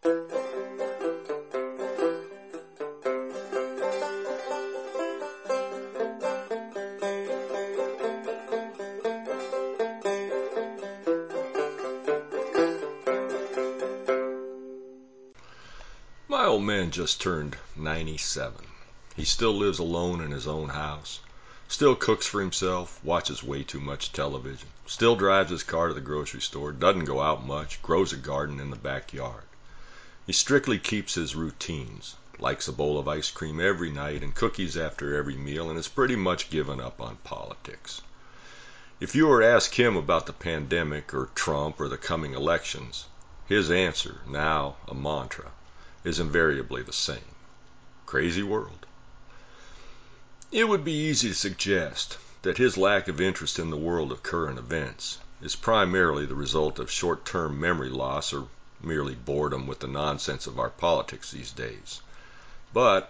My old man just turned 97. He still lives alone in his own house, still cooks for himself, watches way too much television, still drives his car to the grocery store, doesn't go out much, grows a garden in the backyard. He strictly keeps his routines, likes a bowl of ice cream every night and cookies after every meal, and has pretty much given up on politics. If you were to ask him about the pandemic or Trump or the coming elections, his answer, now a mantra, is invariably the same. Crazy world. It would be easy to suggest that his lack of interest in the world of current events is primarily the result of short-term memory loss or merely boredom with the nonsense of our politics these days. But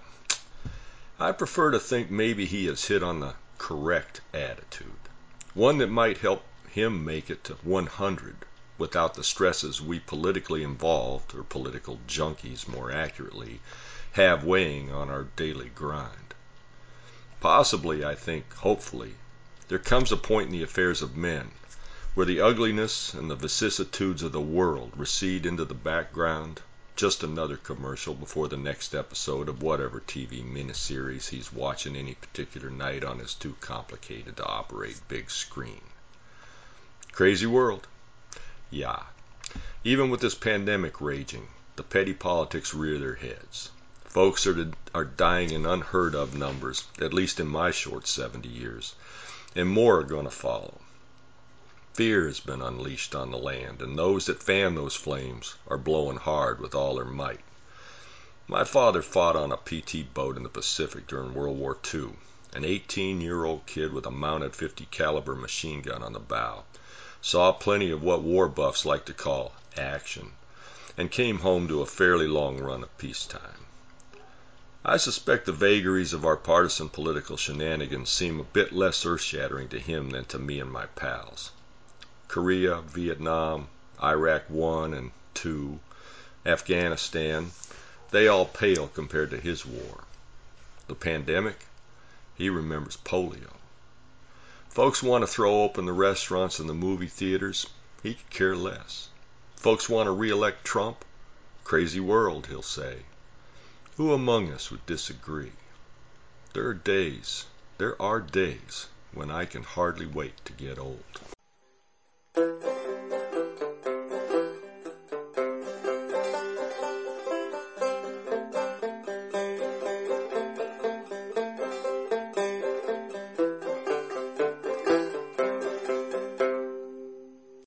I prefer to think maybe he has hit on the correct attitude, one that might help him make it to 100 without the stresses we politically involved, or political junkies more accurately, have weighing on our daily grind. Possibly, I think, hopefully, there comes a point in the affairs of men where the ugliness and the vicissitudes of the world recede into the background, just another commercial before the next episode of whatever TV miniseries he's watching any particular night on his too complicated to operate big screen. Crazy world. Yeah. Even with this pandemic raging, the petty politics rear their heads. Folks are dying in unheard of numbers, at least in my short 70 years, and more are going to follow. Fear has been unleashed on the land, and those that fan those flames are blowing hard with all their might. My father fought on a PT boat in the Pacific during World War II, an 18-year-old kid with a mounted .50 caliber machine gun on the bow. Saw plenty of what war buffs like to call action, and came home to a fairly long run of peacetime. I suspect the vagaries of our partisan political shenanigans seem a bit less earth-shattering to him than to me and my pals. Korea, Vietnam, Iraq I and II, Afghanistan, they all pale compared to his war. The pandemic, he remembers polio. Folks want to throw open the restaurants and the movie theaters, he could care less. Folks want to re-elect Trump, crazy world, he'll say. Who among us would disagree? There are days when I can hardly wait to get old.